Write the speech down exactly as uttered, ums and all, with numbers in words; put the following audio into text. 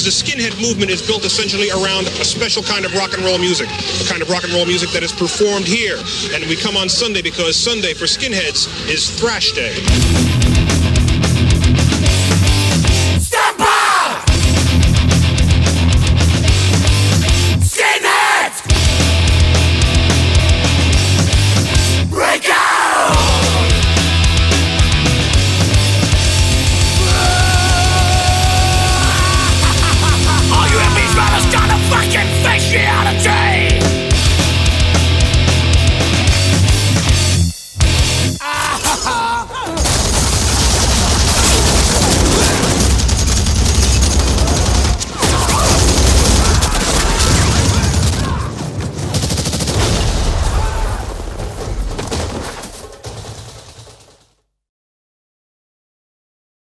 the skinhead movement is built essentially around a special kind of rock and roll music, a kind of rock and roll music that is performed here. And we come on Sunday because Sunday for skinheads is thrash day.